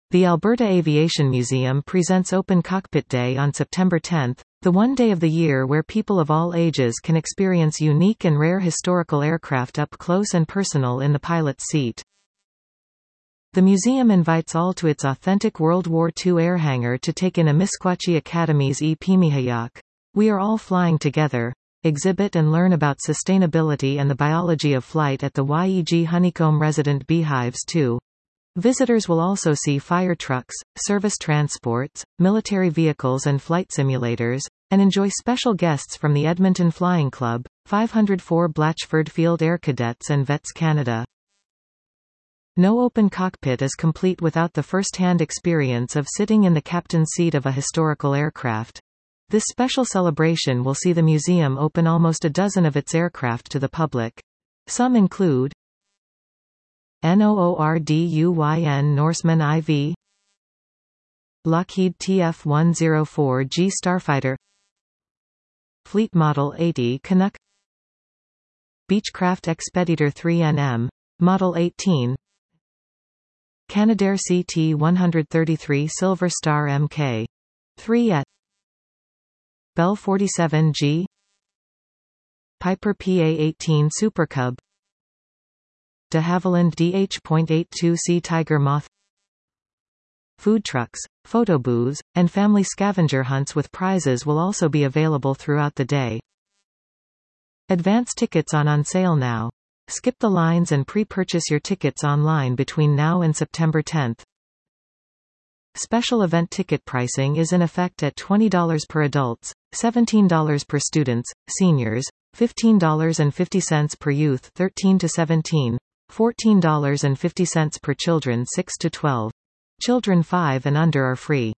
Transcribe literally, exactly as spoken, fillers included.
The Alberta Aviation Museum presents Open Cockpit Day on September tenth, the one day of the year where people of all ages can experience unique and rare historical aircraft up close and personal in the pilot's seat. The museum invites all to its authentic World War Two air hangar to take in a Misquachie Academy's E Pimihayak. We Are All Flying Together exhibit and learn about sustainability and the biology of flight at the Y E G Honeycomb resident beehives too. Visitors will also see fire trucks, service transports, military vehicles and flight simulators, and enjoy special guests from the Edmonton Flying Club, five oh four Blatchford Field Air Cadets and Vets Canada. No open cockpit is complete without the first-hand experience of sitting in the captain's seat of a historical aircraft. This special celebration will see the museum open almost a dozen of its aircraft to the public. Some include Nordun Norseman four V, Lockheed T F one oh four G Starfighter, Fleet Model eighty Canuck, Beechcraft Expeditor three N M, Model eighteen, Canadair C T one thirty-three Silver Star M K three at Bell forty-seven G, Piper P A eighteen Super Cub, de Havilland D H eighty-two C Tiger Moth. Food trucks, photo booths, and family scavenger hunts with prizes will also be available throughout the day. Advance tickets on on sale now. Skip the lines and pre-purchase your tickets online between now and September tenth. Special event ticket pricing is in effect at twenty dollars per adults, seventeen dollars per students, seniors, fifteen dollars and fifty cents per youth thirteen to seventeen, fourteen dollars and fifty cents per children six to twelve. Children five and under are free.